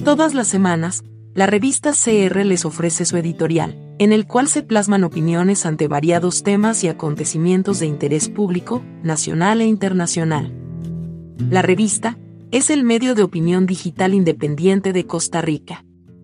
Todas las semanas, la revista CR les ofrece su editorial, en el cual se plasman opiniones ante variados temas y acontecimientos de interés público, nacional e internacional. La revista es el medio de opinión digital independiente de Costa Rica.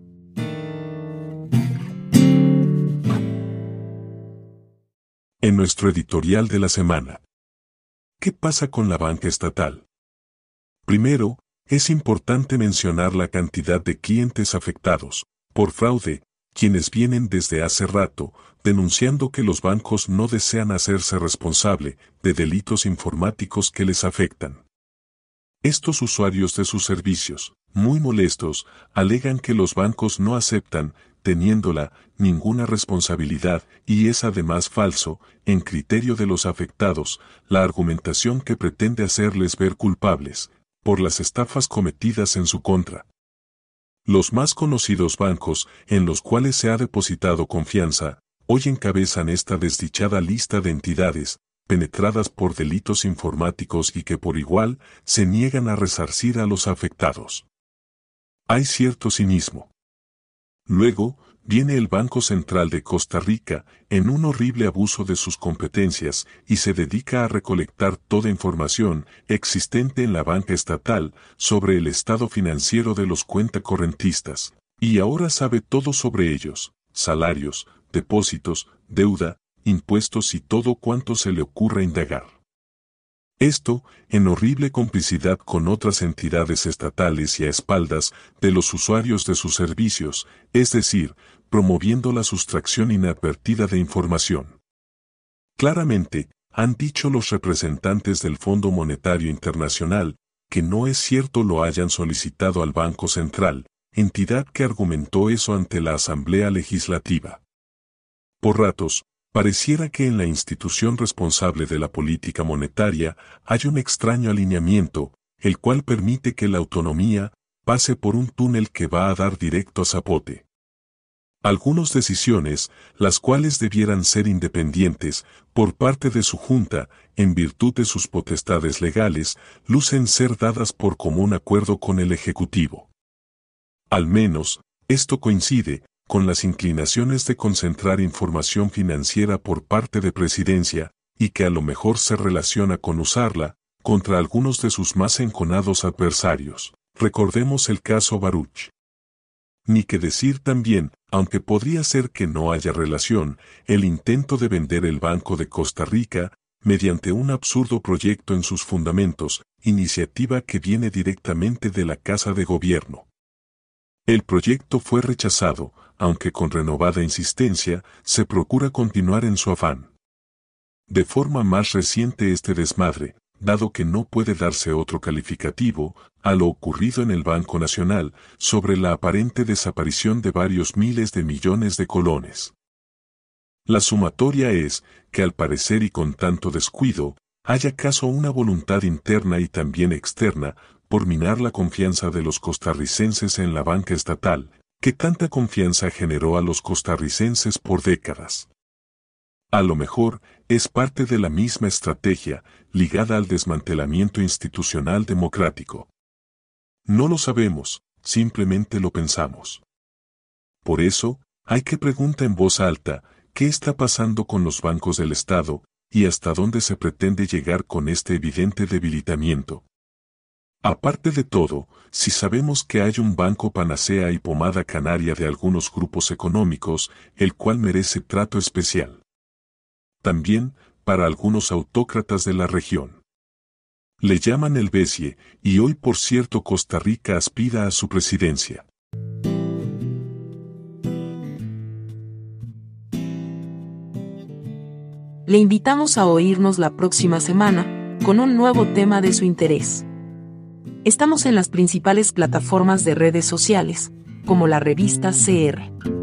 En nuestro editorial de la semana, ¿qué pasa con la banca estatal? Primero, es importante mencionar la cantidad de clientes afectados por fraude, quienes vienen desde hace rato denunciando que los bancos no desean hacerse responsable de delitos informáticos que les afectan. Estos usuarios de sus servicios, muy molestos, alegan que los bancos no aceptan, teniéndola, ninguna responsabilidad, y es además falso, en criterio de los afectados, la argumentación que pretende hacerles ver culpables por las estafas cometidas en su contra. Los más conocidos bancos, en los cuales se ha depositado confianza, hoy encabezan esta desdichada lista de entidades, penetradas por delitos informáticos y que por igual se niegan a resarcir a los afectados. Hay cierto cinismo. Luego, viene el Banco Central de Costa Rica, en un horrible abuso de sus competencias, y se dedica a recolectar toda información existente en la banca estatal sobre el estado financiero de los cuentacorrentistas, y ahora sabe todo sobre ellos, salarios, depósitos, deuda, impuestos y todo cuanto se le ocurra indagar. Esto, en horrible complicidad con otras entidades estatales y a espaldas de los usuarios de sus servicios, es decir, promoviendo la sustracción inadvertida de información. Claramente, han dicho los representantes del Fondo Monetario Internacional, que no es cierto lo hayan solicitado al Banco Central, entidad que argumentó eso ante la Asamblea Legislativa. Por ratos, pareciera que en la institución responsable de la política monetaria hay un extraño alineamiento, el cual permite que la autonomía pase por un túnel que va a dar directo a Zapote. Algunas decisiones, las cuales debieran ser independientes, por parte de su junta, en virtud de sus potestades legales, lucen ser dadas por común acuerdo con el Ejecutivo. Al menos, esto coincide con las inclinaciones de concentrar información financiera por parte de Presidencia, y que a lo mejor se relaciona con usarla, contra algunos de sus más enconados adversarios. Recordemos el caso Baruch. Ni que decir también, aunque podría ser que no haya relación, el intento de vender el Banco de Costa Rica, mediante un absurdo proyecto en sus fundamentos, iniciativa que viene directamente de la Casa de Gobierno. El proyecto fue rechazado, aunque con renovada insistencia, se procura continuar en su afán. De forma más reciente este desmadre, dado que no puede darse otro calificativo, a lo ocurrido en el Banco Nacional, sobre la aparente desaparición de varios miles de millones de colones. La sumatoria es, que al parecer y con tanto descuido, hay acaso una voluntad interna y también externa, por minar la confianza de los costarricenses en la banca estatal, que tanta confianza generó a los costarricenses por décadas. A lo mejor, es parte de la misma estrategia, ligada al desmantelamiento institucional democrático. No lo sabemos, simplemente lo pensamos. Por eso, hay que preguntar en voz alta, ¿qué está pasando con los bancos del Estado, y hasta dónde se pretende llegar con este evidente debilitamiento? Aparte de todo, si sabemos que hay un banco panacea y pomada canaria de algunos grupos económicos, el cual merece trato especial. También, para algunos autócratas de la región. Le llaman el BESIE, y hoy por cierto Costa Rica aspira a su presidencia. Le invitamos a oírnos la próxima semana, con un nuevo tema de su interés. Estamos en las principales plataformas de redes sociales, como la revista CR.